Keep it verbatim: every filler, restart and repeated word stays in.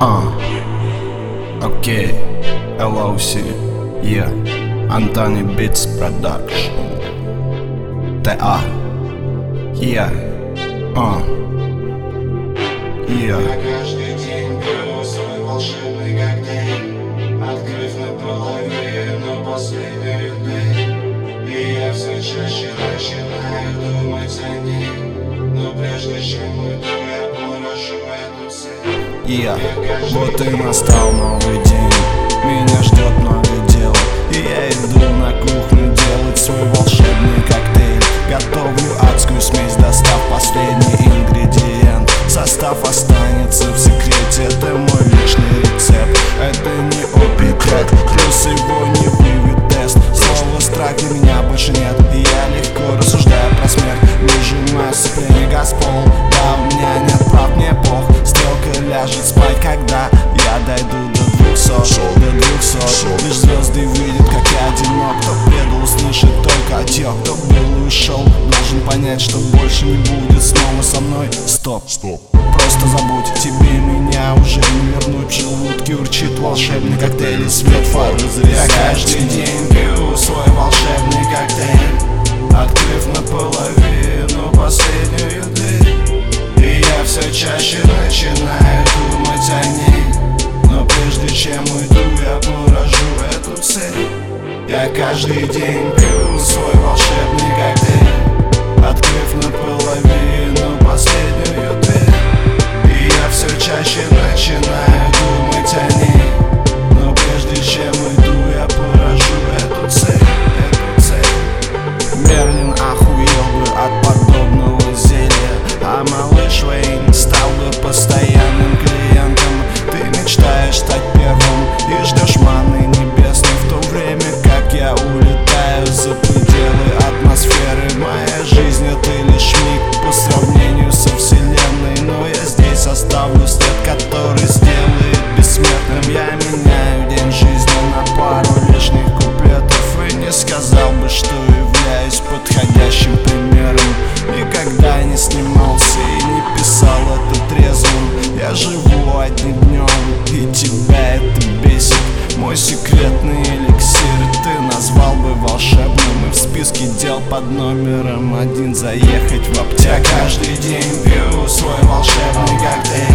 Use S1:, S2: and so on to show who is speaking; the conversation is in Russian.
S1: Uh, okay, эл о си, yeah, Antony Beats Production, тэ а, yeah, uh, yeah.
S2: Я каждый день беру свой волшебный коктейль, открыв наполовину последнюю дверь, и я все чаще начинаю думать о ней. Но прежде чем уйду, я поражу эту цель.
S1: Yeah. Вот и настал новый день, меня ждет много дел, и я иду на кухню делать свой волшебный коктейль. Готовлю адскую смесь, достав последний ингредиент. Состав останется в секрете, это мой личный рецепт. Это не опий-трек, плюс его не вывед тест. Слова страх для меня больше нет, и я легко рассуждаю про смерть. Выжимаю сцепление газпол, да, у меня нет прав, мне пох. Стрелка ляжет спать, когда я дойду до двухсот, до двухсот. Лишь звезды видят, как я одинок. Кто предал, услышит только отек. Кто был и ушел, должен понять, что больше не будет снова со мной. Стоп, стоп, просто забудь, тебе меня уже не вернуть. В желудке урчит волшебный коктейль, и свет фар зря. Я каждый день пью свой волшебный коктейль, открыв наполовину последнюю дверь, и я все чаще начинаю думать о ней. Но прежде чем уйду, я поражу эту цель. Я каждый день пью свой волшебный коктейль, открыв наполовину последнюю дверь, и я все чаще начинаю думать о ней. Но прежде чем уйду, я поражу эту цель, эту цель. Мерлин охуел бы от подобного зелья, а малыш Уэйн стал бы постоянным клиентом. Ты мечтаешь стать первым и ждешь маны небесной, в то время как я улетаю за пределы атмосферы. Моя жизнь — это лишь миг по сравнению со вселенной, но я здесь оставлю след, который сделает бессмертным. Я меняю день жизни на пару лишних куплетов, и не сказал бы, что являюсь подходящим примером. Никогда не снимался и не писал это трезвым. Я живу одним днем, и тебя это бесит. Мой секретный эликсир ты назвал бы волшебным, и в списке дел под номером один заехать в аптеку. Я каждый день пью свой волшебный коктейль,